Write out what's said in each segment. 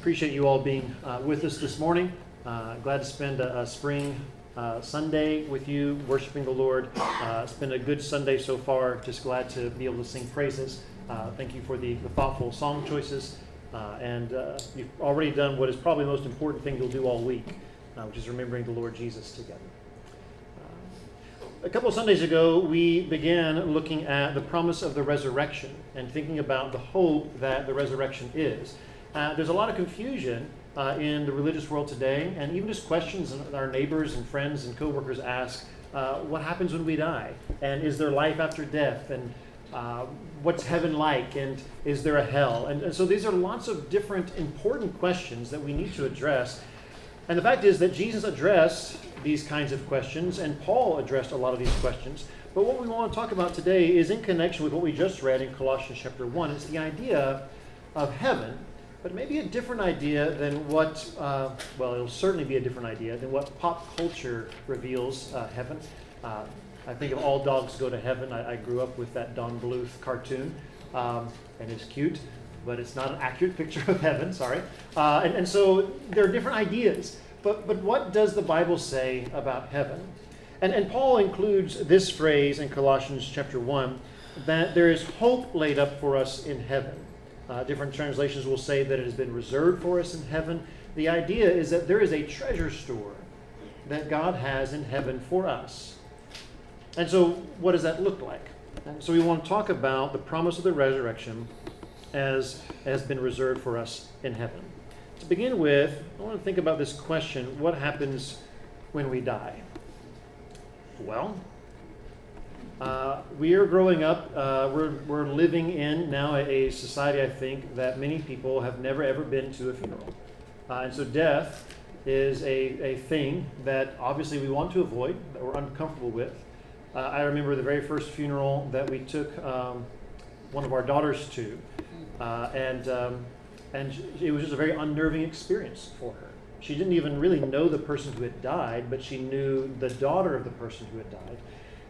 Appreciate you all being with us this morning. Glad to spend a spring Sunday with you, worshiping the Lord. It's been a good Sunday so far. Just glad to be able to sing praises. Thank you for the thoughtful song choices. And you've already done what is probably the most important thing you'll do all week, which is remembering the Lord Jesus together. A couple of Sundays ago, we began looking at the promise of the resurrection and thinking about the hope that the resurrection is. There's a lot of confusion in the religious world today, and even just questions that our neighbors and friends and coworkers ask, what happens when we die? And is there life after death? And what's heaven like? And is there a hell? And so these are lots of different important questions that we need to address. And the fact is that Jesus addressed these kinds of questions, and Paul addressed a lot of these questions. But what we want to talk about today is in connection with what we just read in Colossians chapter 1. It's the idea of heaven, but maybe a different idea than what, it'll certainly be a different idea than what pop culture reveals heaven. I think of All Dogs Go to Heaven. I grew up with that Don Bluth cartoon, and it's cute, but it's not an accurate picture of heaven, sorry. And so there are different ideas. But what does the Bible say about heaven? And Paul includes this phrase in Colossians chapter 1, that there is hope laid up for us in heaven. Different translations will say that it has been reserved for us in heaven. The idea is that there is a treasure store that God has in heaven for us. And so what does that look like? And so we want to talk about the promise of the resurrection as has been reserved for us in heaven. To begin with, I want to think about this question: what happens when we die? Well, we are growing up, we're living in now a society, I think, that many people have never ever been to a funeral. And so death is a thing that obviously we want to avoid, that we're uncomfortable with. I remember the very first funeral that we took one of our daughters to, and it was just a very unnerving experience for her. She didn't even really know the person who had died, but she knew the daughter of the person who had died.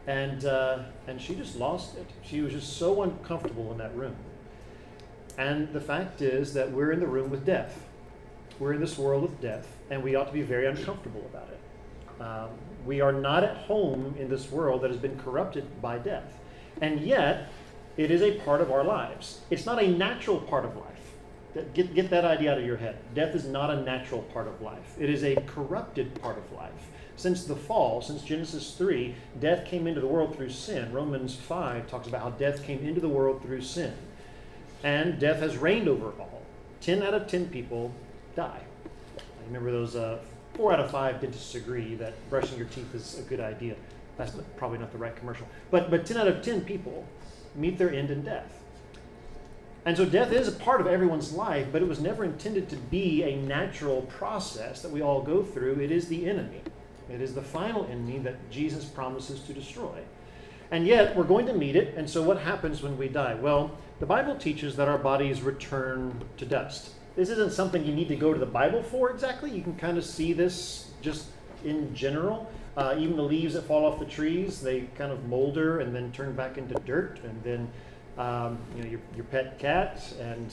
And she just lost it. She was just so uncomfortable in that room. And the fact is that we're in the room with death. We're in this world with death, and we ought to be very uncomfortable about it. We are not at home in this world that has been corrupted by death. And yet, it is a part of our lives. It's not a natural part of life. Get that idea out of your head. Death is not a natural part of life. It is a corrupted part of life. Since the fall, since Genesis 3, death came into the world through sin. Romans 5 talks about how death came into the world through sin. And death has reigned over all. 10 out of 10 people die. I remember those 4 out of 5 dentists agree that brushing your teeth is a good idea. That's probably not the right commercial. But 10 out of 10 people meet their end in death. And so death is a part of everyone's life, but it was never intended to be a natural process that we all go through. It is the enemy. It is the final enemy that Jesus promises to destroy. And yet, we're going to meet it, and so what happens when we die? Well, the Bible teaches that our bodies return to dust. This isn't something you need to go to the Bible for exactly. You can kind of see this just in general. Even the leaves that fall off the trees, they kind of molder and then turn back into dirt, and then your pet cat, and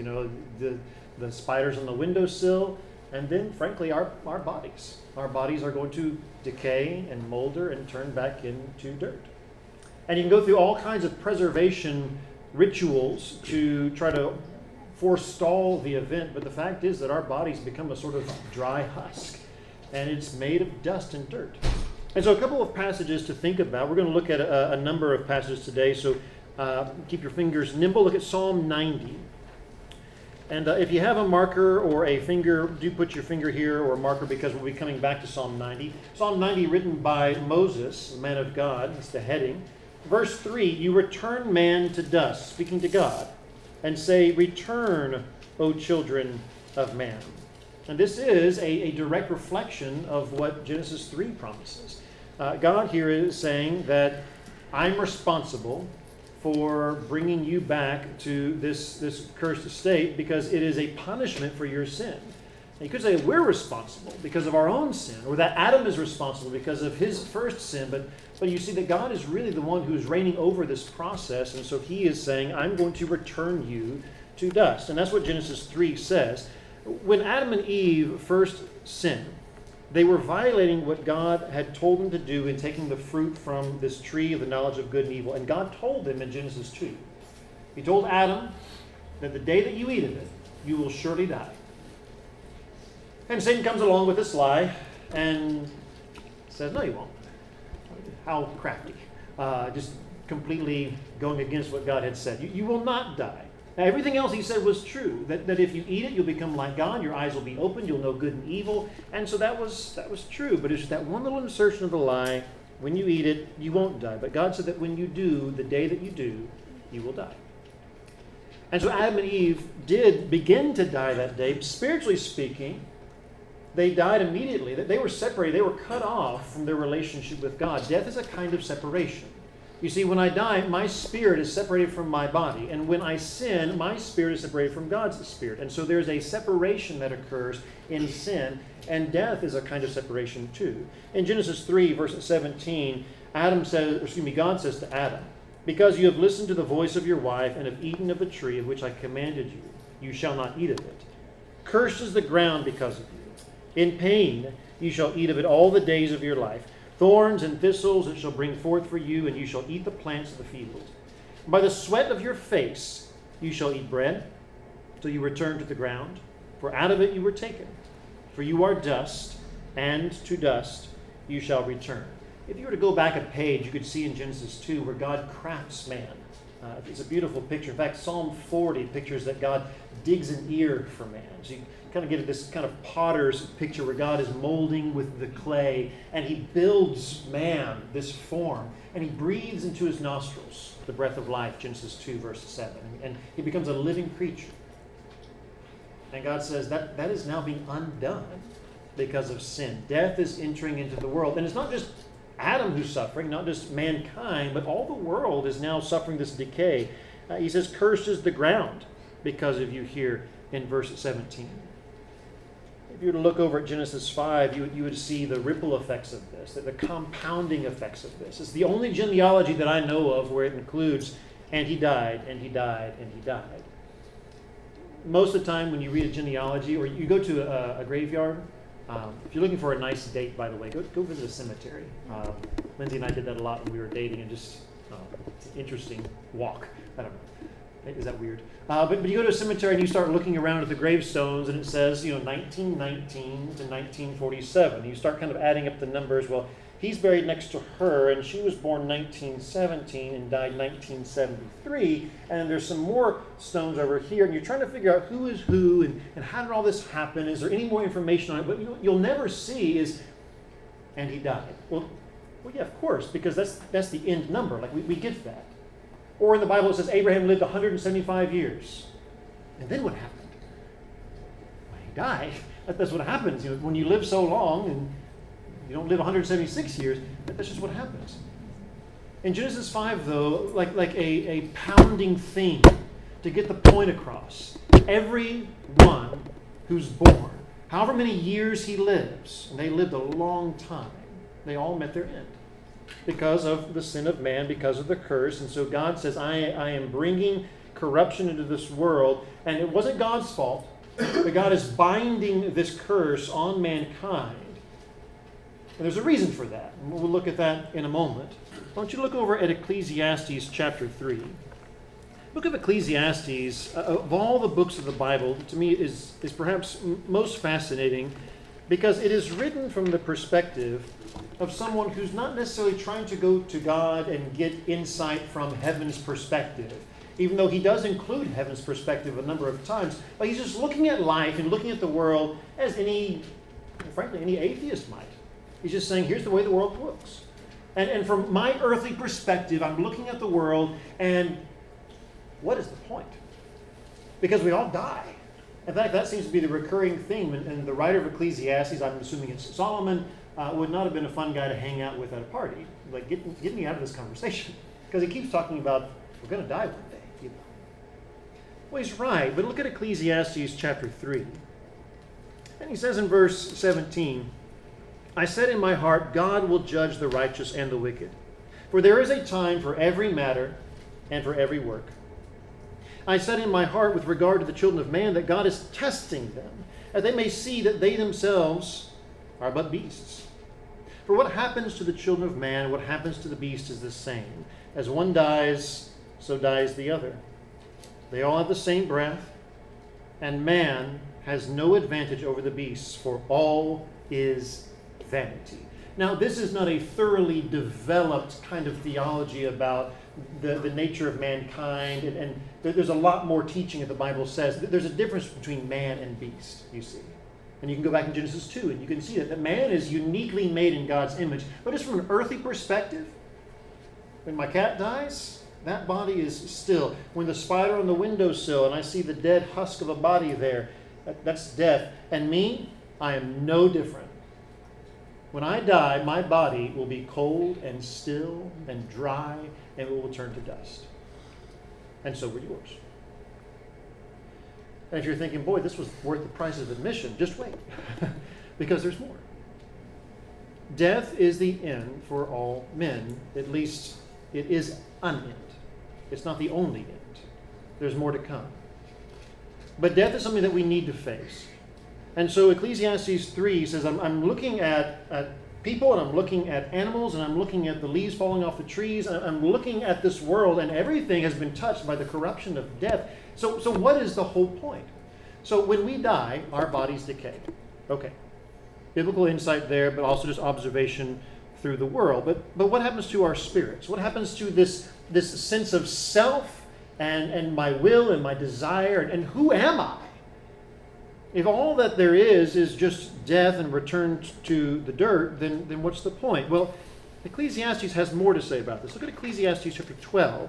the spiders on the windowsill, and then frankly our bodies. Our bodies are going to decay and molder and turn back into dirt. And you can go through all kinds of preservation rituals to try to forestall the event, but the fact is that our bodies become a sort of dry husk, and it's made of dust and dirt. And so a couple of passages to think about. We're going to look at a number of passages today, so keep your fingers nimble. Look at Psalm 90. And if you have a marker or a finger, do put your finger here or a marker, because we'll be coming back to Psalm 90. Psalm 90 written by Moses, the man of God. That's the heading. Verse 3, you return man to dust, speaking to God, and say, return, O children of man. And this is a direct reflection of what Genesis 3 promises. God here is saying that I'm responsible for bringing you back to this cursed state because it is a punishment for your sin. And you could say we're responsible because of our own sin, or that Adam is responsible because of his first sin, but you see that God is really the one who's reigning over this process, and so he is saying, I'm going to return you to dust. And that's what Genesis 3 says. When Adam and Eve first sinned, they were violating what God had told them to do in taking the fruit from this tree of the knowledge of good and evil. And God told them in Genesis 2, He told Adam that the day that you eat of it, you will surely die. And Satan comes along with this lie and says, no, you won't. How crafty. Just completely going against what God had said. You will not die. Now, everything else he said was true, that if you eat it, you'll become like God, your eyes will be opened, you'll know good and evil. And so that was true, but it's just that one little insertion of the lie, when you eat it, you won't die. But God said that when you do, the day that you do, you will die. And so Adam and Eve did begin to die that day. Spiritually speaking, they died immediately. They were separated, they were cut off from their relationship with God. Death is a kind of separation. You see, when I die, my spirit is separated from my body. And when I sin, my spirit is separated from God's spirit. And so there's a separation that occurs in sin. And death is a kind of separation too. In Genesis 3, verse 17, God says to Adam, because you have listened to the voice of your wife and have eaten of the tree of which I commanded you, you shall not eat of it. Cursed is the ground because of you. In pain you shall eat of it all the days of your life. Thorns and thistles it shall bring forth for you, and you shall eat the plants of the field. By the sweat of your face you shall eat bread, till you return to the ground. For out of it you were taken. For you are dust, and to dust you shall return. If you were to go back a page, you could see in Genesis 2 where God crafts man. It's a beautiful picture. In fact, Psalm 40 pictures that God digs an ear for man. So you kind of get this kind of potter's picture where God is molding with the clay, and he builds man, this form, and he breathes into his nostrils the breath of life, Genesis 2, verse 7. And he becomes a living creature. And God says that is now being undone because of sin. Death is entering into the world. And it's not just Adam who's suffering, not just mankind, but all the world is now suffering this decay. He says, cursed is the ground because of you here in verse 17. If you were to look over at Genesis 5, you would see the ripple effects of this, the compounding effects of this. It's the only genealogy that I know of where it includes, and he died, and he died, and he died. Most of the time when you read a genealogy, or you go to a graveyard, if you're looking for a nice date, by the way, go visit a cemetery. Lindsay and I did that a lot when we were dating, and just it's an interesting walk. I don't know. Is that weird? But you go to a cemetery and you start looking around at the gravestones, and it says, 1919 to 1947. You start kind of adding up the numbers. Well, he's buried next to her, and she was born 1917 and died 1973. And there's some more stones over here, and you're trying to figure out who is who and how did all this happen? Is there any more information on it? But you'll never see is, and he died. Well, yeah, of course, because that's the end number. Like we get that. Or in the Bible it says Abraham lived 175 years. And then what happened? Well, he died. That's what happens. When you live so long and you don't live 176 years, that's just what happens. In Genesis 5, though, like a pounding theme to get the point across. Everyone who's born, however many years he lives, and they lived a long time, they all met their end. Because of the sin of man, because of the curse. And so God says, I am bringing corruption into this world. And it wasn't God's fault, but God is binding this curse on mankind. And there's a reason for that. And we'll look at that in a moment. Why don't you look over at Ecclesiastes chapter 3. The book of Ecclesiastes, of all the books of the Bible, to me is perhaps most fascinating because it is written from the perspective of someone who's not necessarily trying to go to God and get insight from heaven's perspective, even though he does include heaven's perspective a number of times. But he's just looking at life and looking at the world as any atheist might. He's just saying, here's the way the world looks. And from my earthly perspective, I'm looking at the world, and what is the point? Because we all die. In fact, that seems to be the recurring theme. And the writer of Ecclesiastes, I'm assuming it's Solomon, would not have been a fun guy to hang out with at a party. Like, get me out of this conversation. Because he keeps talking about, we're going to die one day. Well, he's right, but look at Ecclesiastes chapter 3. And he says in verse 17, I said in my heart, God will judge the righteous and the wicked. For there is a time for every matter and for every work. I said in my heart with regard to the children of man that God is testing them, that they may see that they themselves are but beasts. For what happens to the children of man, what happens to the beast is the same. As one dies, so dies the other. They all have the same breath, and man has no advantage over the beasts, for all is vanity. Now, this is not a thoroughly developed kind of theology about the nature of mankind, and there's a lot more teaching that the Bible says. There's a difference between man and beast, you see. And you can go back in Genesis 2, and you can see that man is uniquely made in God's image. But just from an earthly perspective, when my cat dies, that body is still. When the spider on the windowsill, and I see the dead husk of a body there, that's death. And me, I am no different. When I die, my body will be cold and still and dry, and it will turn to dust. And so will yours. And if you're thinking, boy, this was worth the price of admission, just wait, because there's more. Death is the end for all men. At least it is an end. It's not the only end. There's more to come. But death is something that we need to face. And so Ecclesiastes 3 says, I'm looking at people, and I'm looking at animals, and I'm looking at the leaves falling off the trees, and I'm looking at this world, and everything has been touched by the corruption of death. So what is the whole point? So when we die, our bodies decay. Okay. Biblical insight there, but also just observation through the world. But what happens to our spirits? What happens to this sense of self and my will and my desire? And who am I? If all that there is just death and return to the dirt, then what's the point? Well, Ecclesiastes has more to say about this. Look at Ecclesiastes chapter 12.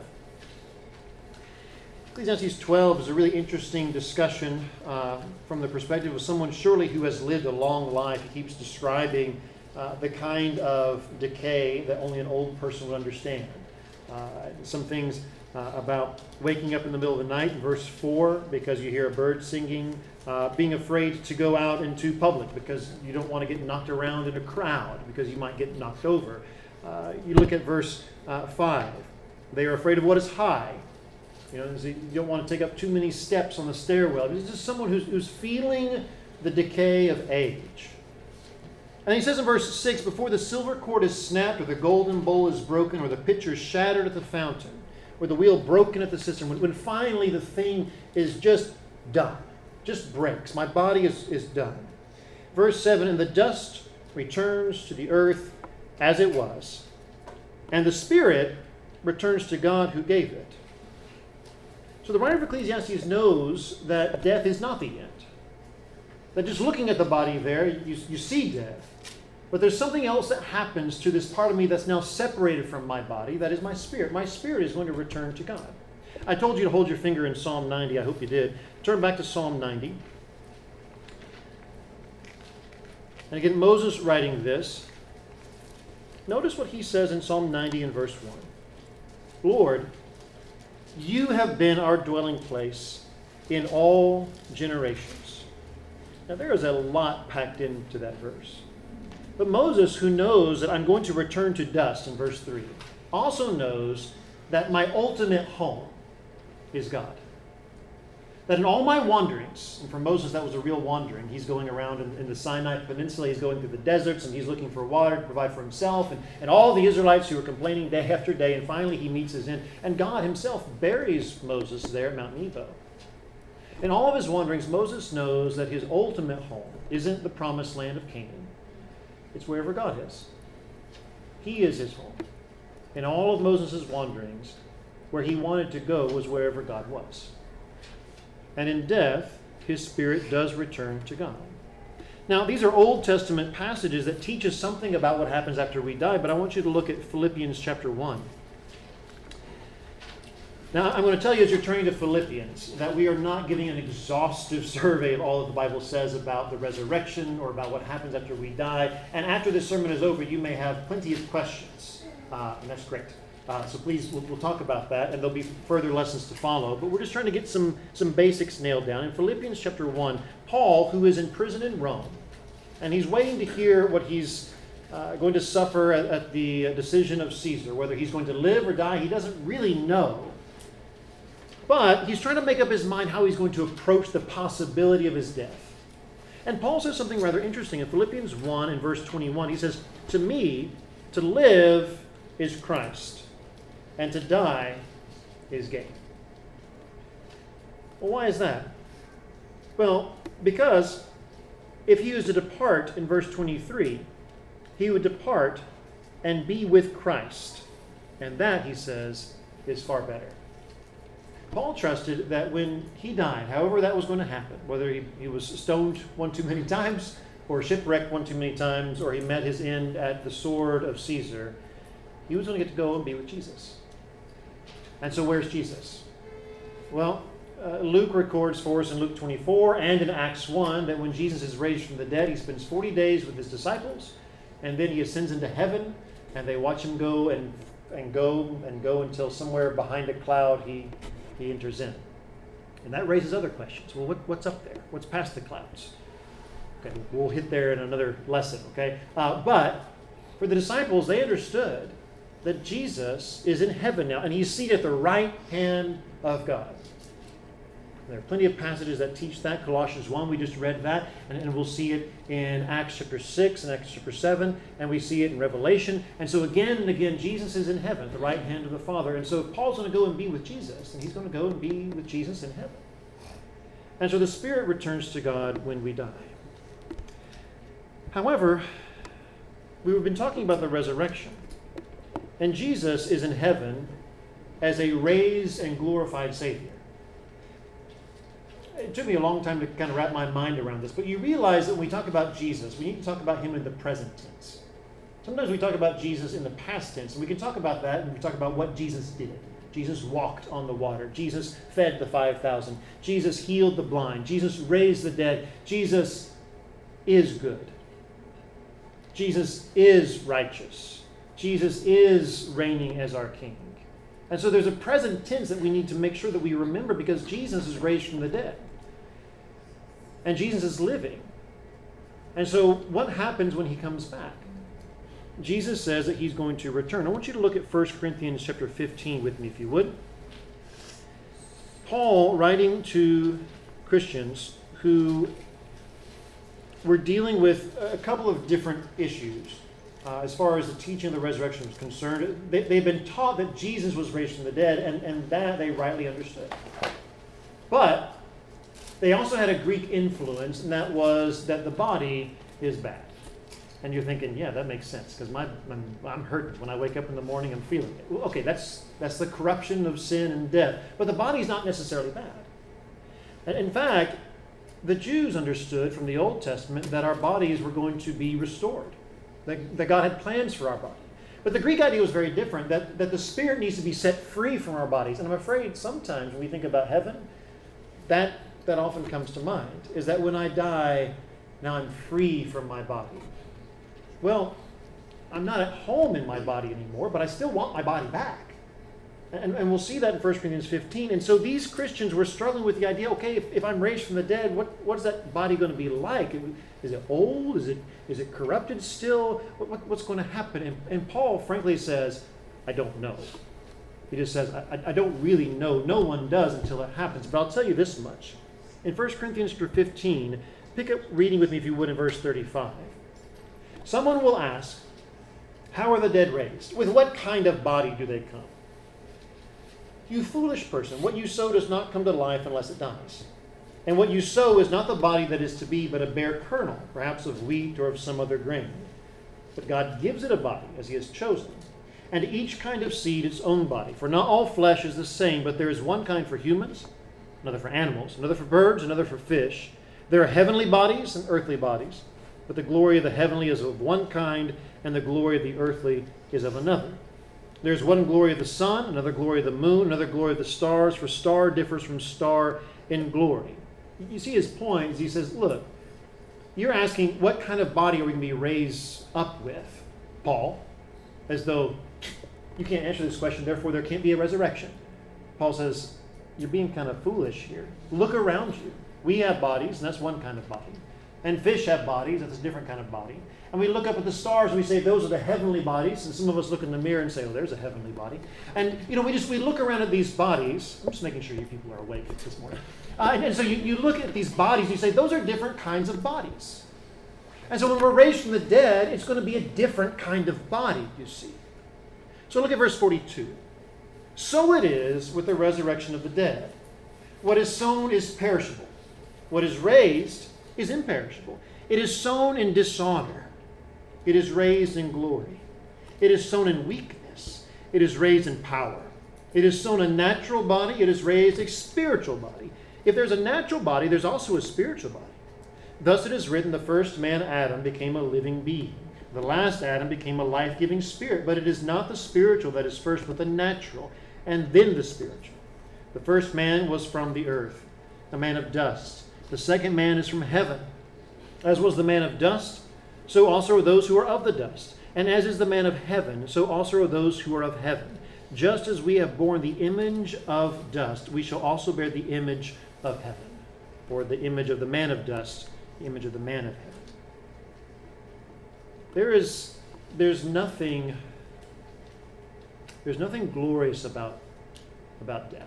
Ecclesiastes 12 is a really interesting discussion from the perspective of someone surely who has lived a long life. He keeps describing the kind of decay that only an old person would understand. Some things about waking up in the middle of the night in verse 4 because you hear a bird singing, being afraid to go out into public because you don't want to get knocked around in a crowd because you might get knocked over. You look at verse 5. They are afraid of what is high. You don't want to take up too many steps on the stairwell. It's just someone who's feeling the decay of age. And he says in verse 6, before the silver cord is snapped, or the golden bowl is broken, or the pitcher shattered at the fountain, or the wheel broken at the cistern, when finally the thing is just done, just breaks. My body is done. Verse 7, and the dust returns to the earth as it was, and the spirit returns to God who gave it. So the writer of Ecclesiastes knows that death is not the end. That just looking at the body there, you see death. But there's something else that happens to this part of me that's now separated from my body. That is my spirit. My spirit is going to return to God. I told you to hold your finger in Psalm 90. I hope you did. Turn back to Psalm 90. And again, Moses writing this. Notice what he says in Psalm 90 in verse 1. Lord, you have been our dwelling place in all generations. Now there is a lot packed into that verse. But Moses, who knows that I'm going to return to dust in verse 3, also knows that my ultimate home is God. That in all my wanderings, and for Moses that was a real wandering, he's going around in the Sinai Peninsula, he's going through the deserts, and he's looking for water to provide for himself, and all the Israelites who are complaining day after day, and finally he meets his end. And God himself buries Moses there at Mount Nebo. In all of his wanderings, Moses knows that his ultimate home isn't the promised land of Canaan. It's wherever God is. He is his home. In all of Moses' wanderings, where he wanted to go was wherever God was. And in death, his spirit does return to God. Now, these are Old Testament passages that teach us something about what happens after we die, but I want you to look at Philippians chapter 1. Now, I'm going to tell you as you're turning to Philippians that we are not giving an exhaustive survey of all that the Bible says about the resurrection or about what happens after we die. And after this sermon is over, you may have plenty of questions, and that's great. So please, we'll talk about that, and there'll be further lessons to follow. But we're just trying to get some basics nailed down. In Philippians chapter 1, Paul, who is in prison in Rome, and he's waiting to hear what he's going to suffer at the decision of Caesar, whether he's going to live or die, he doesn't really know. But he's trying to make up his mind how he's going to approach the possibility of his death. And Paul says something rather interesting. In Philippians 1 and verse 21, he says, "To me, to live is Christ, and to die is gain." Well, why is that? Well, because if he was to depart in verse 23, he would depart and be with Christ. And that, he says, is far better. Paul trusted that when he died, however that was going to happen, whether he was stoned one too many times, or shipwrecked one too many times, or he met his end at the sword of Caesar, he was going to get to go and be with Jesus. And so where's Jesus? Well, Luke records for us in Luke 24 and in Acts 1 that when Jesus is raised from the dead, he spends 40 days with his disciples, and then he ascends into heaven, and they watch him go and go until somewhere behind a cloud he enters in. And that raises other questions. Well, what's up there? What's past the clouds? Okay, we'll hit there in another lesson, okay? But for the disciples, they understood that Jesus is in heaven now, and he's seated at the right hand of God. There are plenty of passages that teach that. Colossians 1, we just read that, and we'll see it in Acts chapter 6 and Acts chapter 7, and we see it in Revelation. And so again and again, Jesus is in heaven, at the right hand of the Father. And so if Paul's going to go and be with Jesus, and he's going to go and be with Jesus in heaven. And so the Spirit returns to God when we die. However, we've been talking about the resurrection. And Jesus is in heaven as a raised and glorified Savior. It took me a long time to kind of wrap my mind around this, but you realize that when we talk about Jesus, we need to talk about him in the present tense. Sometimes we talk about Jesus in the past tense, and we can talk about that, and we talk about what Jesus did. Jesus walked on the water. Jesus fed the 5,000. Jesus healed the blind. Jesus raised the dead. Jesus is good. Jesus is righteous. Jesus is reigning as our King. And so there's a present tense that we need to make sure that we remember, because Jesus is raised from the dead. And Jesus is living. And so what happens when he comes back? Jesus says that he's going to return. I want you to look at 1 Corinthians chapter 15 with me, if you would. Paul, writing to Christians who were dealing with a couple of different issues as far as the teaching of the resurrection was concerned. They've been taught that Jesus was raised from the dead, and that they rightly understood. But they also had a Greek influence, and that was that the body is bad. And you're thinking, yeah, that makes sense, because I'm hurting. When I wake up in the morning, I'm feeling it. Well, okay, that's the corruption of sin and death. But the body's not necessarily bad. And in fact, the Jews understood from the Old Testament that our bodies were going to be restored, that God had plans for our body. But the Greek idea was very different, that the spirit needs to be set free from our bodies. And I'm afraid sometimes when we think about heaven, that often comes to mind, is that when I die, now I'm free from my body. Well, I'm not at home in my body anymore, but I still want my body back. And we'll see that in 1 Corinthians 15. And so these Christians were struggling with the idea, okay, if I'm raised from the dead, what is that body going to be like? Is it old? Is it corrupted still? What's going to happen? And Paul frankly says, I don't know. He just says, I don't really know. No one does until it happens. But I'll tell you this much. In 1 Corinthians 15, pick up reading with me if you would in verse 35. Someone will ask, how are the dead raised? With what kind of body do they come? You foolish person, what you sow does not come to life unless it dies. And what you sow is not the body that is to be, but a bare kernel, perhaps of wheat or of some other grain. But God gives it a body, as he has chosen, and to each kind of seed its own body. For not all flesh is the same, but there is one kind for humans, another for animals, another for birds, another for fish. There are heavenly bodies and earthly bodies, but the glory of the heavenly is of one kind, and the glory of the earthly is of another. There's one glory of the sun, another glory of the moon, another glory of the stars, for star differs from star in glory. You see his point is he says, look, you're asking what kind of body are we going to be raised up with, Paul, as though you can't answer this question, therefore there can't be a resurrection. Paul says, you're being kind of foolish here. Look around you. We have bodies, and that's one kind of body. And fish have bodies. That's a different kind of body. And we look up at the stars and we say, those are the heavenly bodies. And some of us look in the mirror and say, oh, there's a heavenly body. And, we look around at these bodies. I'm just making sure you people are awake this morning. And so you look at these bodies and you say, those are different kinds of bodies. And so when we're raised from the dead, it's going to be a different kind of body, you see. So look at verse 42. So it is with the resurrection of the dead. What is sown is perishable. What is raised is imperishable. It is sown in dishonor. It is raised in glory. It is sown in weakness. It is raised in power. It is sown a natural body. It is raised a spiritual body. If there's a natural body, there's also a spiritual body. Thus it is written, the first man, Adam, became a living being. The last Adam became a life-giving spirit. But it is not the spiritual that is first, but the natural, and then the spiritual. The first man was from the earth, a man of dust. The second man is from heaven. As was the man of dust, so also are those who are of the dust. And as is the man of heaven, so also are those who are of heaven. Just as we have borne the image of dust, we shall also bear the image of heaven. Or the image of the man of dust, the image of the man of heaven. There's nothing glorious about death.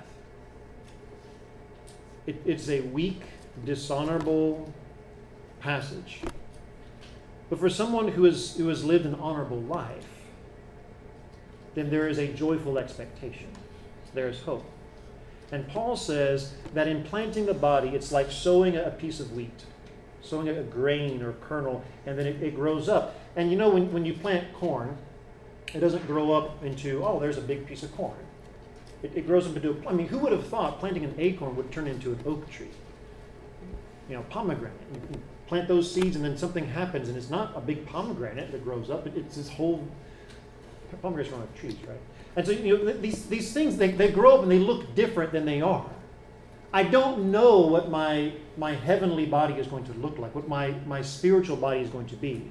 It's a weak, dishonorable passage. But for someone who has lived an honorable life, then there is a joyful expectation. There is hope. And Paul says that in planting the body, it's like sowing a piece of wheat, sowing a grain or kernel, and then it grows up. And when you plant corn, it doesn't grow up into, oh, there's a big piece of corn. It grows up into, who would have thought planting an acorn would turn into an oak tree? Pomegranate. You plant those seeds and then something happens, and it's not a big pomegranate that grows up. It's this whole, pomegranates are on trees, right? And so, these things, they grow up and they look different than they are. I don't know what my heavenly body is going to look like, what my spiritual body is going to be.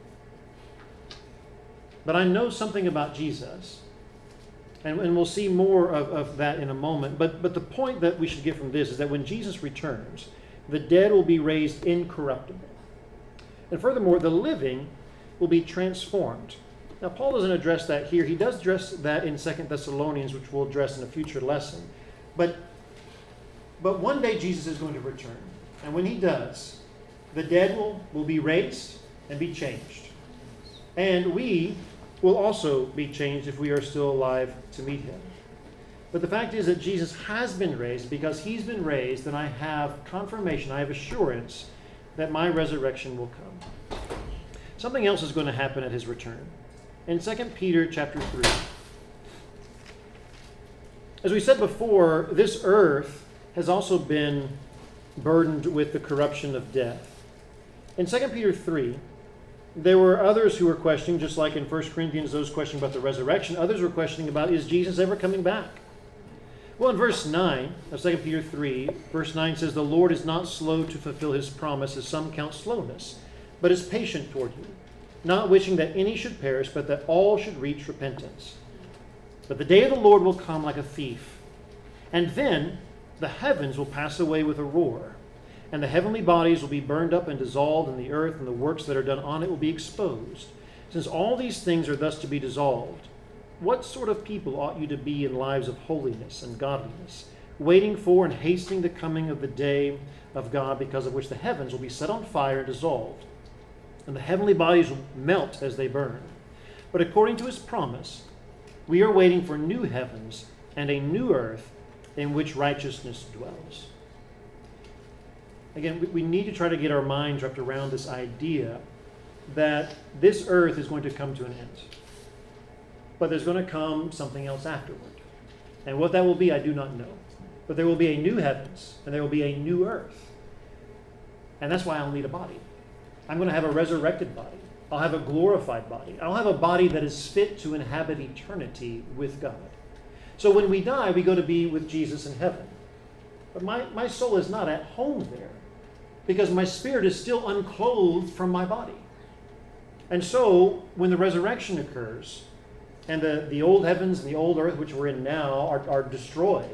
But I know something about Jesus. And we'll see more of that in a moment. But the point that we should get from this is that when Jesus returns, the dead will be raised incorruptible. And furthermore, the living will be transformed. Now, Paul doesn't address that here. He does address that in 2 Thessalonians, which we'll address in a future lesson. But one day Jesus is going to return. And when he does, the dead will be raised and be changed. And we will also be changed if we are still alive to meet him. But the fact is that Jesus has been raised. Because he's been raised, then I have confirmation, I have assurance that my resurrection will come. Something else is going to happen at his return. In 2 Peter chapter 3. As we said before, this earth has also been burdened with the corruption of death. In 2 Peter 3, there were others who were questioning, just like in 1 Corinthians, those questioning about the resurrection. Others were questioning about, is Jesus ever coming back? Well, in verse 9 of 2 Peter 3, verse 9 says, the Lord is not slow to fulfill his promise, as some count slowness, but is patient toward you, not wishing that any should perish, but that all should reach repentance. But the day of the Lord will come like a thief, and then the heavens will pass away with a roar, and the heavenly bodies will be burned up and dissolved, and the earth and the works that are done on it will be exposed. Since all these things are thus to be dissolved, what sort of people ought you to be in lives of holiness and godliness, waiting for and hastening the coming of the day of God, because of which the heavens will be set on fire and dissolved, and the heavenly bodies will melt as they burn? But according to his promise, we are waiting for new heavens and a new earth in which righteousness dwells. Again, we need to try to get our minds wrapped around this idea that this earth is going to come to an end. But there's going to come something else afterward. And what that will be, I do not know. But there will be a new heavens, and there will be a new earth. And that's why I'll need a body. I'm going to have a resurrected body. I'll have a glorified body. I'll have a body that is fit to inhabit eternity with God. So when we die, we go to be with Jesus in heaven. But my soul is not at home there, because my spirit is still unclothed from my body. And so when the resurrection occurs, and the old heavens and the old earth, which we're in now, are destroyed,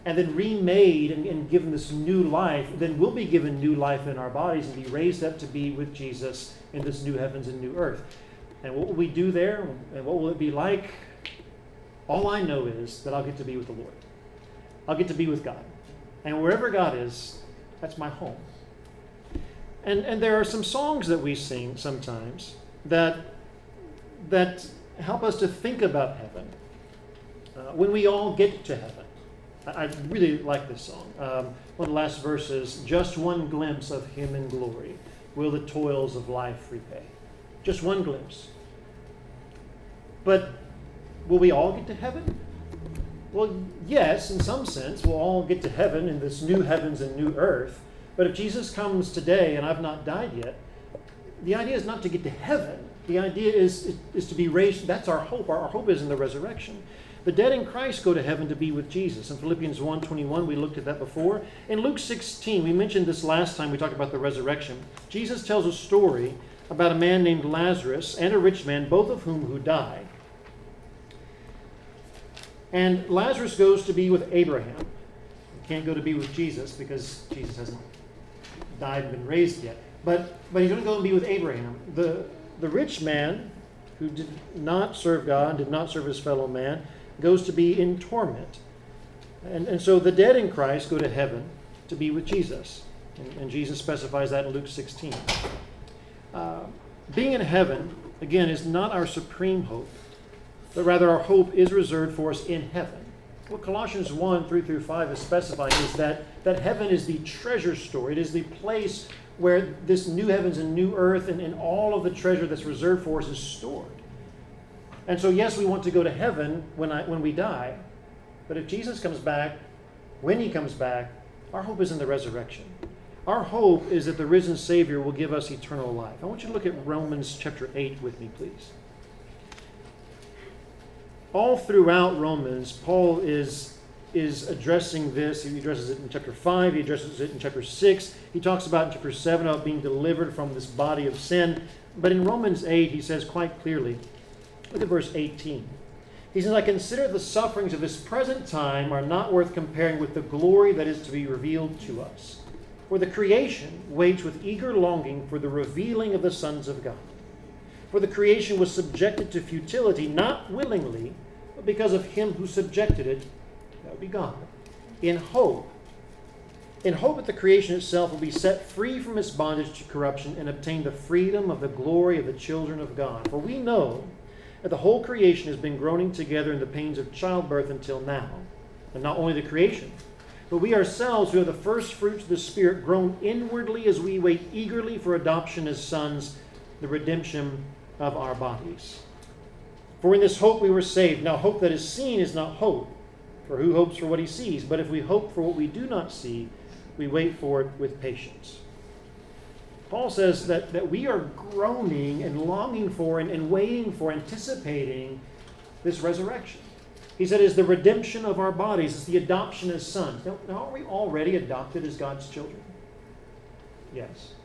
and then remade and given this new life, then we'll be given new life in our bodies and be raised up to be with Jesus in this new heavens and new earth. And what will we do there? And what will it be like? All I know is that I'll get to be with the Lord. I'll get to be with God. And wherever God is, that's my home. And there are some songs that we sing sometimes that help us to think about heaven. When we all get to heaven. I really like this song. One of the last verses, just one glimpse of him in glory will the toils of life repay. Just one glimpse. But will we all get to heaven? Well, yes, in some sense, we'll all get to heaven in this new heavens and new earth. But if Jesus comes today and I've not died yet, the idea is not to get to heaven. The idea is to be raised. That's our hope. Our hope is in the resurrection. The dead in Christ go to heaven to be with Jesus. In Philippians 1:21, we looked at that before. In Luke 16, we mentioned this last time we talked about the resurrection. Jesus tells a story about a man named Lazarus and a rich man, both of who died. And Lazarus goes to be with Abraham. He can't go to be with Jesus because Jesus hasn't died and been raised yet. But he's going to go and be with Abraham. The rich man, who did not serve God, did not serve his fellow man, goes to be in torment. And so the dead in Christ go to heaven to be with Jesus. And Jesus specifies that in Luke 16. Being in heaven, again, is not our supreme hope, but rather our hope is reserved for us in heaven. What Colossians 1:3-5 is specifying is that heaven is the treasure store. It is the place where this new heavens and new earth and all of the treasure that's reserved for us is stored. And so, yes, we want to go to heaven when we die. But if Jesus comes back, when he comes back, our hope is in the resurrection. Our hope is that the risen Savior will give us eternal life. I want you to look at Romans chapter 8 with me, please. All throughout Romans, Paul is addressing this. He addresses it in chapter 5. He addresses it in chapter 6. He talks about in chapter 7 about being delivered from this body of sin. But in Romans 8, he says quite clearly, look at verse 18. He says, I consider the sufferings of this present time are not worth comparing with the glory that is to be revealed to us. For the creation waits with eager longing for the revealing of the sons of God. For the creation was subjected to futility, not willingly, but because of him who subjected it, that would be God, in hope that the creation itself will be set free from its bondage to corruption and obtain the freedom of the glory of the children of God. For we know that the whole creation has been groaning together in the pains of childbirth until now. And not only the creation, but we ourselves who are the first fruits of the Spirit groan inwardly as we wait eagerly for adoption as sons, the redemption of our bodies. For in this hope we were saved. Now hope that is seen is not hope, for who hopes for what he sees? But if we hope for what we do not see, we wait for it with patience. Paul says that we are groaning and longing for and waiting for, anticipating this resurrection. He said it's the redemption of our bodies. It's the adoption as sons. Now, aren't we already adopted as God's children? Yes.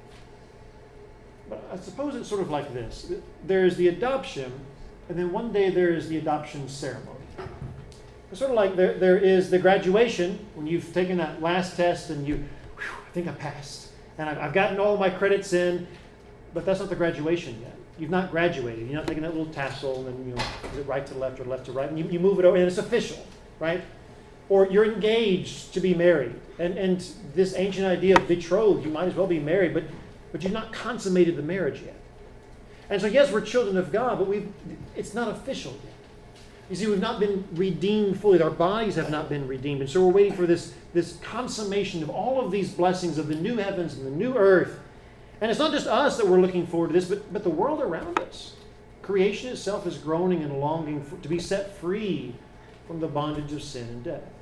But I suppose it's sort of like this. There's the adoption, and then one day there is the adoption ceremony. It's sort of like there is the graduation, when you've taken that last test and I think I passed. And I've gotten all my credits in, but that's not the graduation yet. You've not graduated. You're not taking that little tassel and then, is it right to left or left to right? And you move it over, and it's official, right? Or you're engaged to be married. And this ancient idea of betrothed, you might as well be married, but you've not consummated the marriage yet. And so, yes, we're children of God, but it's not official yet. You see, we've not been redeemed fully. Our bodies have not been redeemed. And so we're waiting for this consummation of all of these blessings of the new heavens and the new earth. And it's not just us that we're looking forward to this, but the world around us. Creation itself is groaning and longing to be set free from the bondage of sin and death.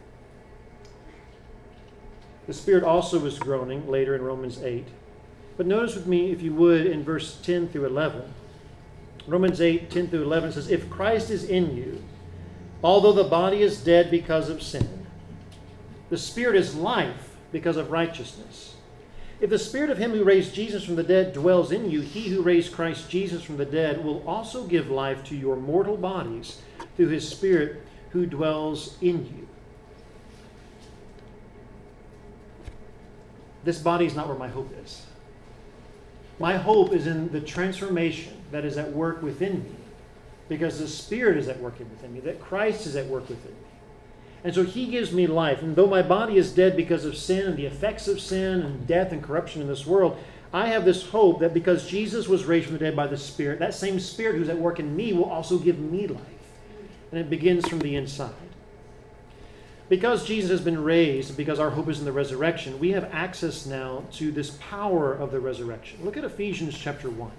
The Spirit also is groaning later in Romans 8. But notice with me, if you would, in verse 10 through 11. Romans 8, 10 through 11 says, if Christ is in you, although the body is dead because of sin, the Spirit is life because of righteousness. If the Spirit of him who raised Jesus from the dead dwells in you, he who raised Christ Jesus from the dead will also give life to your mortal bodies through his Spirit who dwells in you. this body is not where my hope is. My hope is in the transformation that is at work within me, because the Spirit is at work within me, that Christ is at work within me. And so he gives me life. And though my body is dead because of sin and the effects of sin and death and corruption in this world, I have this hope that because Jesus was raised from the dead by the Spirit, that same Spirit who's at work in me will also give me life. And it begins from the inside. Because Jesus has been raised, and because our hope is in the resurrection, we have access now to this power of the resurrection. Look at Ephesians chapter 1.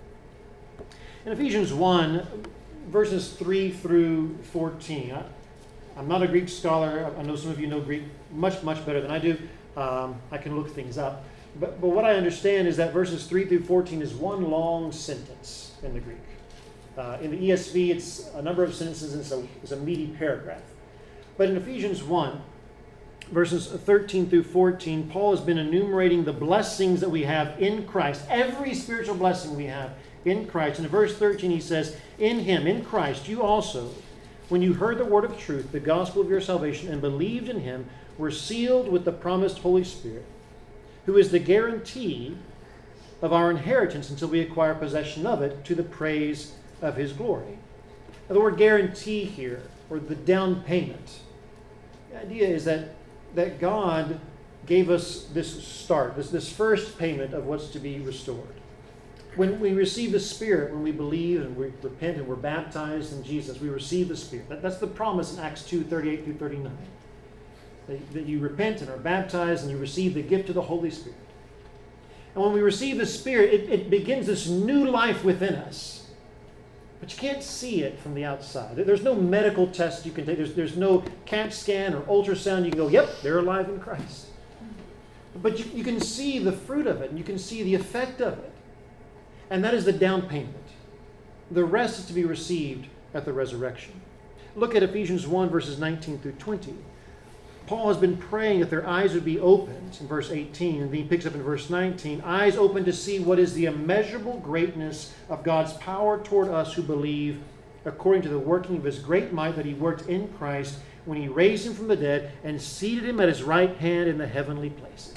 In Ephesians 1, verses 3 through 14. I'm not a Greek scholar. I know some of you know Greek much, much better than I do. I can look things up. But what I understand is that verses 3 through 14 is one long sentence in the Greek. In the ESV, it's a number of sentences, and it's a meaty paragraph. But in Ephesians 1, verses 13 through 14, Paul has been enumerating the blessings that we have in Christ, every spiritual blessing we have in Christ. And in verse 13 he says, in him, in Christ, you also, when you heard the word of truth, the gospel of your salvation, and believed in him, were sealed with the promised Holy Spirit, who is the guarantee of our inheritance until we acquire possession of it, to the praise of his glory. Now, the word guarantee here, or the down payment, the idea is that God gave us this start, this first payment of what's to be restored. When we receive the Spirit, when we believe and we repent and we're baptized in Jesus, we receive the Spirit. That's the promise in Acts 2, 38 through 39. That you repent and are baptized and you receive the gift of the Holy Spirit. And when we receive the Spirit, it begins this new life within us. But you can't see it from the outside. There's no medical test you can take. There's no CAT scan or ultrasound. You can go, yep, they're alive in Christ. But you can see the fruit of it, and you can see the effect of it. And that is the down payment. The rest is to be received at the resurrection. Look at Ephesians 1, verses 19 through 20. Paul has been praying that their eyes would be opened in verse 18, and then he picks up in verse 19, eyes open to see what is the immeasurable greatness of God's power toward us who believe, according to the working of his great might that he worked in Christ when he raised him from the dead and seated him at his right hand in the heavenly places.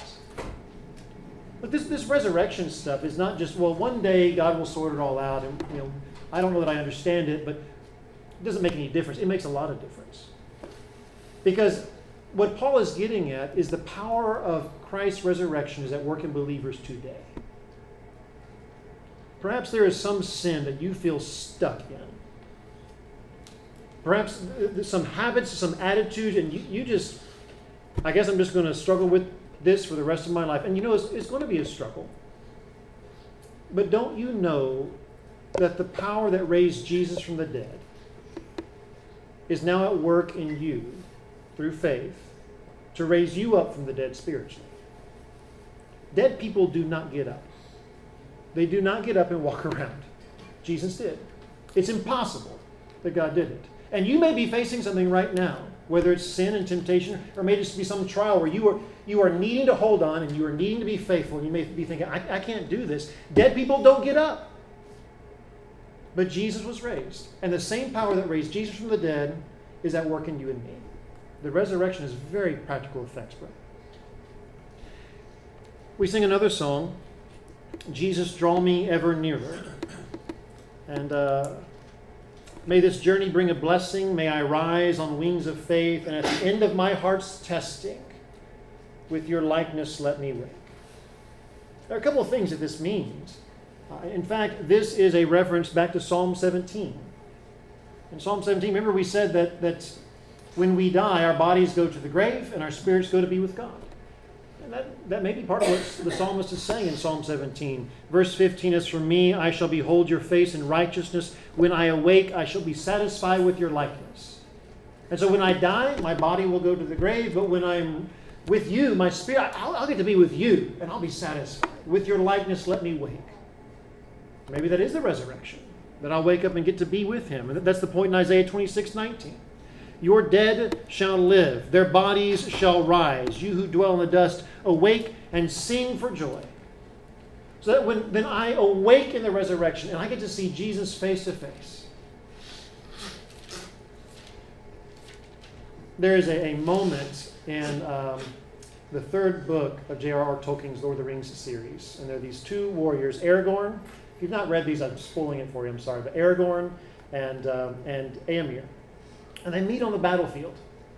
But this resurrection stuff is not just, well, one day God will sort it all out, and I don't know that I understand it, but it doesn't make any difference. It makes a lot of difference. Because what Paul is getting at is the power of Christ's resurrection is at work in believers today. Perhaps there is some sin that you feel stuck in. Perhaps there's some habits, some attitudes, and you just, I guess I'm just going to struggle with this for the rest of my life. And it's going to be a struggle. But don't you know that the power that raised Jesus from the dead is now at work in you through faith to raise you up from the dead spiritually? Dead people do not get up. They do not get up and walk around. Jesus did. It's impossible that God did it. And you may be facing something right now, whether it's sin and temptation, or may just be some trial where you are needing to hold on and you are needing to be faithful. And you may be thinking, I can't do this. Dead people don't get up. But Jesus was raised. And the same power that raised Jesus from the dead is at work in you and me. The resurrection has very practical effects, brother. We sing another song, Jesus, Draw Me Ever Nearer. And may this journey bring a blessing. May I rise on wings of faith, and at the end of my heart's testing, with your likeness let me wake. There are a couple of things that this means. In fact, this is a reference back to Psalm 17. In Psalm 17, remember we said that when we die, our bodies go to the grave and our spirits go to be with God. And that may be part of what the psalmist is saying in Psalm 17. Verse 15 is, for me, I shall behold your face in righteousness. When I awake, I shall be satisfied with your likeness. And so when I die, my body will go to the grave, but when I'm with you, my spirit, I'll get to be with you, and I'll be satisfied. With your likeness, let me wake. Maybe that is the resurrection, that I'll wake up and get to be with him. And that's the point in Isaiah 26:19. Your dead shall live, their bodies shall rise. You who dwell in the dust, awake and sing for joy. So that when I awake in the resurrection and I get to see Jesus face to face, there is a moment in the third book of J.R.R. Tolkien's Lord of the Rings series. And there are these two warriors, Aragorn. If you've not read these, I'm spoiling it for you, I'm sorry. But Aragorn and Éomer. And they meet on the battlefield.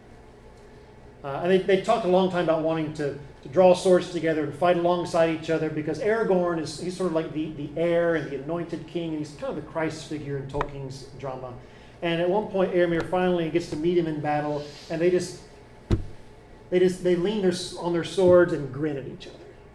And they talked a long time about wanting to draw swords together and fight alongside each other, because Aragorn he's sort of like the heir and the anointed king, and he's kind of the Christ figure in Tolkien's drama. And at one point, Éomer finally gets to meet him in battle, and they lean on their swords and grin at each other.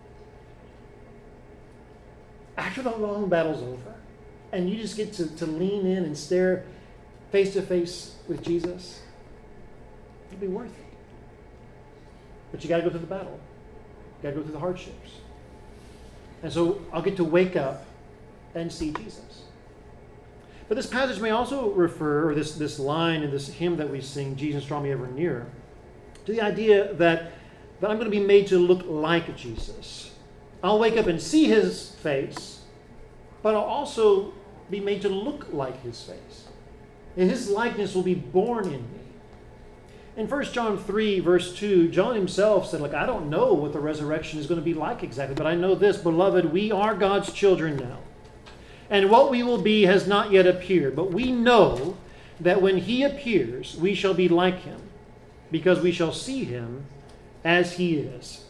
After the long battle's over, and you just get to lean in and stare face to face with Jesus, it'll be worth it. But you got to go through the battle. You got to go through the hardships. And so I'll get to wake up and see Jesus. But this passage may also refer, or this line in this hymn that we sing, Jesus Draw Me Ever Nearer, to the idea that I'm going to be made to look like Jesus. I'll wake up and see his face, but I'll also be made to look like his face. And his likeness will be born in me. In 1 John 3, verse 2, John himself said, I don't know what the resurrection is going to be like exactly, but I know this, beloved, we are God's children now. And what we will be has not yet appeared, but we know that when he appears, we shall be like him, because we shall see him as he is.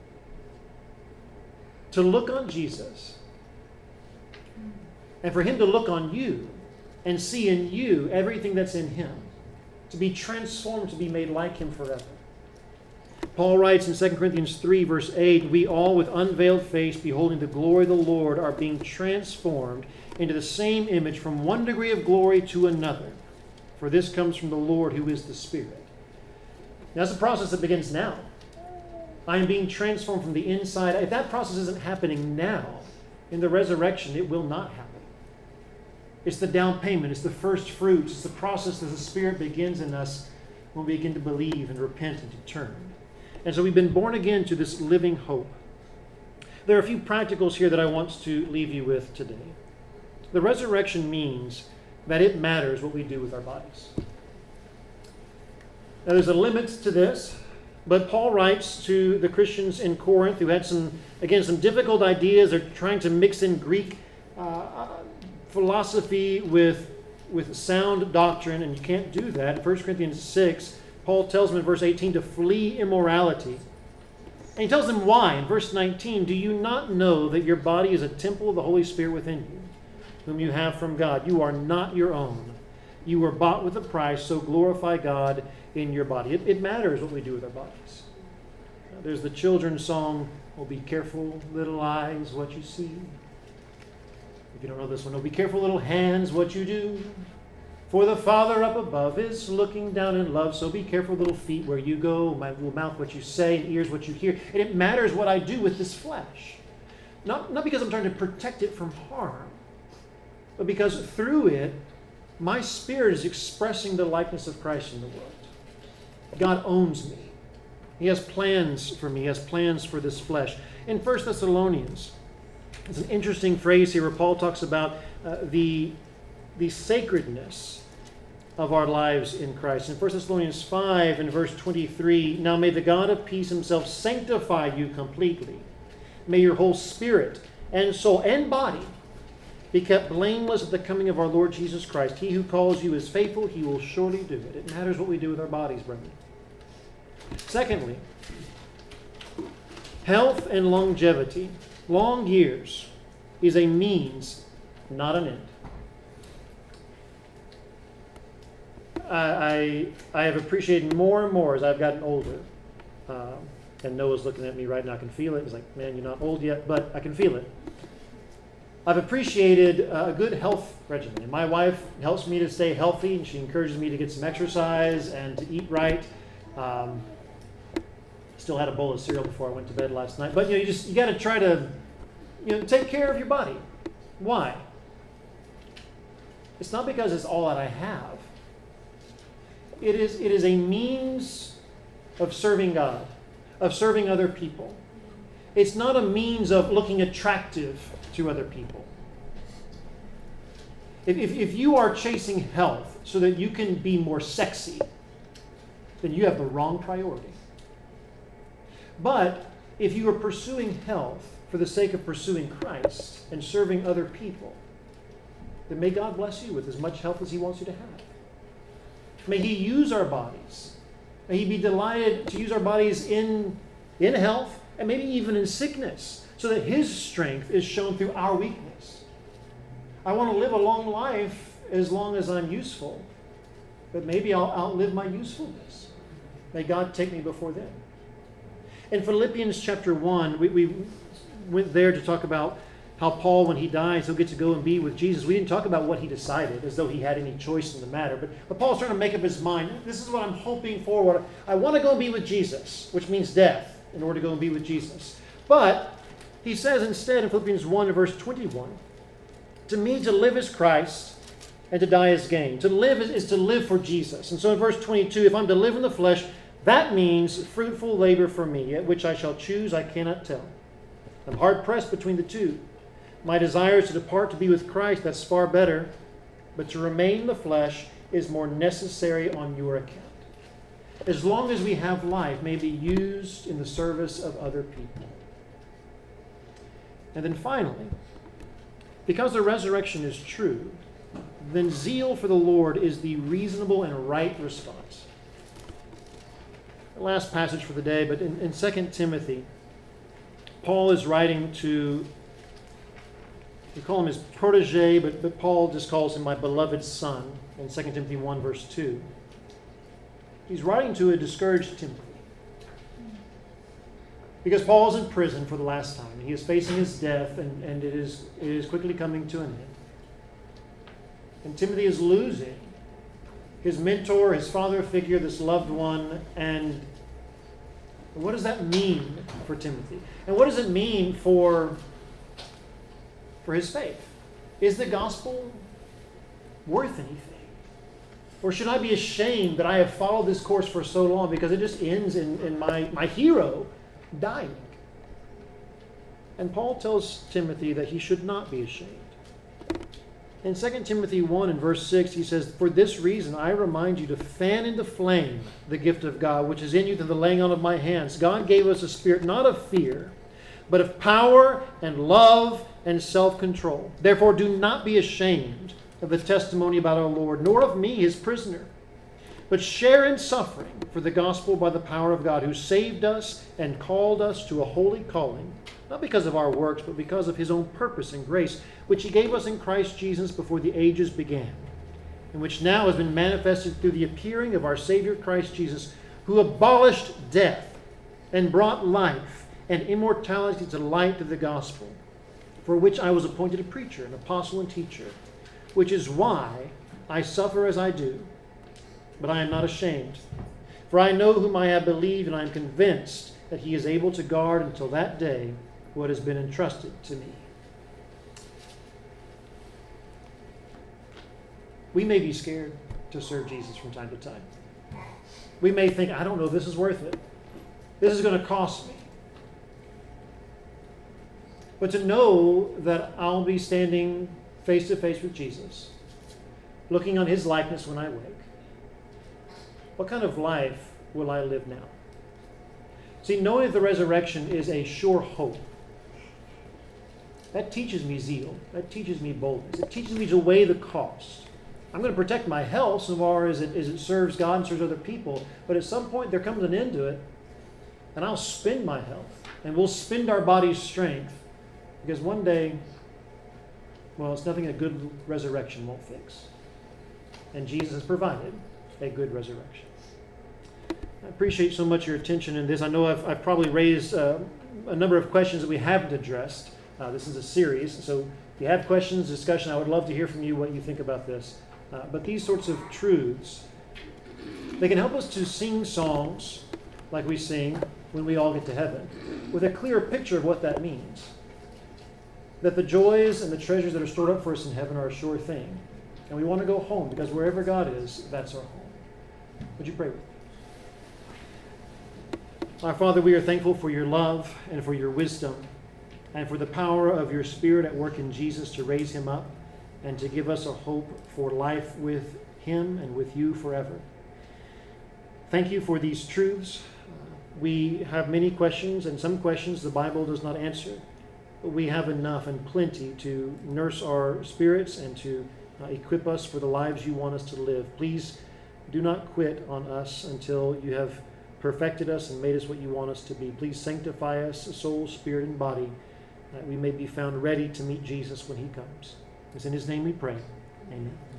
To look on Jesus, and for him to look on you, and see in you everything that's in him, to be transformed, to be made like him forever. Paul writes in 2 Corinthians 3, verse 8, we all with unveiled face, beholding the glory of the Lord, are being transformed into the same image from one degree of glory to another. For this comes from the Lord, who is the Spirit. Now, that's a process that begins now. I am being transformed from the inside. If that process isn't happening now, in the resurrection, it will not happen. It's the down payment. It's the first fruits. It's the process that the Spirit begins in us when we begin to believe and repent and to turn. And so we've been born again to this living hope. There are a few practicals here that I want to leave you with today. The resurrection means that it matters what we do with our bodies. Now, there's a limit to this, but Paul writes to the Christians in Corinth who had some difficult ideas. They're trying to mix in Greek philosophy with sound doctrine, and you can't do that. In 1 Corinthians 6, Paul tells them in verse 18 to flee immorality. And he tells them why. In verse 19, do you not know that your body is a temple of the Holy Spirit within you, whom you have from God? You are not your own. You were bought with a price, so glorify God in your body. It matters what we do with our bodies. There's the children's song, oh, be careful, little eyes, what you see. If you don't know this one, oh, be careful, little hands, what you do. For the Father up above is looking down in love, so be careful, little feet, where you go, my little mouth, what you say, and ears, what you hear. And it matters what I do with this flesh. Not because I'm trying to protect it from harm, but because through it, my spirit is expressing the likeness of Christ in the world. God owns me. He has plans for me. He has plans for this flesh. In 1 Thessalonians, it's an interesting phrase here where Paul talks about the sacredness of our lives in Christ. In 1 Thessalonians 5 and verse 23, now may the God of peace himself sanctify you completely. May your whole spirit and soul and body be kept blameless at the coming of our Lord Jesus Christ. He who calls you is faithful. He will surely do it. It matters what we do with our bodies, brethren. Secondly, health and longevity, long years, is a means, not an end. I have appreciated more and more as I've gotten older. And Noah's looking at me right now. I can feel it. He's like, man, you're not old yet, but I can feel it. I've appreciated a good health regimen. And my wife helps me to stay healthy, and she encourages me to get some exercise and to eat right. Still had a bowl of cereal before I went to bed last night. But you got to try to take care of your body. Why? It's not because it's all that I have. It is a means of serving God, of serving other people. It's not a means of looking attractive to other people. If you are chasing health so that you can be more sexy, then you have the wrong priority. But if you are pursuing health for the sake of pursuing Christ and serving other people, then may God bless you with as much health as He wants you to have. May He use our bodies. May He be delighted to use our bodies in health and maybe even in sickness, so that His strength is shown through our weakness. I want to live a long life as long as I'm useful, but maybe I'll outlive my usefulness. May God take me before then. In Philippians chapter 1, we went there to talk about how Paul, when he dies, he'll get to go and be with Jesus. We didn't talk about what he decided, as though he had any choice in the matter. But Paul's trying to make up his mind. This is what I'm hoping for. I want to go and be with Jesus, which means death, in order to go and be with Jesus. But he says instead in Philippians 1 verse 21, to me to live is Christ, and to die is gain. To live is to live for Jesus. And so in verse 22, if I'm to live in the flesh, that means fruitful labor for me, at which I shall choose, I cannot tell. I'm hard pressed between the two. My desire is to depart to be with Christ, that's far better, but to remain in the flesh is more necessary on your account. As long as we have life, may be used in the service of other people. And then finally, because the resurrection is true, then zeal for the Lord is the reasonable and right response. The last passage for the day, but in 2 Timothy, Paul is writing to, we call him his protege, but Paul just calls him my beloved son in 2 Timothy 1 verse 2. He's writing to a discouraged Timothy. Because Paul is in prison for the last time. He is facing his death, and it is quickly coming to an end. And Timothy is losing his mentor, his father figure, this loved one. And what does that mean for Timothy? And what does it mean for his faith? Is the gospel worth anything? Or should I be ashamed that I have followed this course for so long because it just ends in my hero dying? And Paul tells Timothy that he should not be ashamed. In 2 Timothy 1 and verse 6, he says, for this reason I remind you to fan into flame the gift of God, which is in you through the laying on of my hands. God gave us a spirit not of fear, but of power and love and self-control. Therefore do not be ashamed of the testimony about our Lord, nor of me, his prisoner, but share in suffering for the gospel by the power of God, who saved us and called us to a holy calling, not because of our works, but because of his own purpose and grace, which he gave us in Christ Jesus before the ages began, and which now has been manifested through the appearing of our Savior Christ Jesus, who abolished death and brought life and immortality to light through the gospel, for which I was appointed a preacher, an apostle and teacher, which is why I suffer as I do. But I am not ashamed, for I know whom I have believed, and I am convinced that he is able to guard until that day what has been entrusted to me. We may be scared to serve Jesus from time to time. We may think, I don't know if this is worth it. This is going to cost me. But to know that I'll be standing face to face with Jesus, looking on his likeness when I wake, what kind of life will I live now? See, knowing the resurrection is a sure hope. That teaches me zeal. That teaches me boldness. It teaches me to weigh the cost. I'm going to protect my health so far as it serves God and serves other people. But at some point there comes an end to it, and I'll spend my health, and we'll spend our body's strength, because one day, well, it's nothing a good resurrection won't fix. And Jesus has provided a good resurrection. I appreciate so much your attention in this. I know I've probably raised a number of questions that we haven't addressed. This is a series, so if you have questions, discussion, I would love to hear from you what you think about this. But these sorts of truths, they can help us to sing songs like we sing when we all get to heaven, with a clear picture of what that means. That the joys and the treasures that are stored up for us in heaven are a sure thing. And we want to go home, because wherever God is, that's our home. Would you pray with me? Our Father, we are thankful for your love and for your wisdom and for the power of your Spirit at work in Jesus to raise him up and to give us a hope for life with him and with you forever. Thank you for these truths. We have many questions, and some questions the Bible does not answer. But we have enough and plenty to nurse our spirits and to equip us for the lives you want us to live. Please do not quit on us until you have perfected us and made us what you want us to be. Please sanctify us, soul, spirit, and body, that we may be found ready to meet Jesus when he comes. It's in his name we pray. Amen.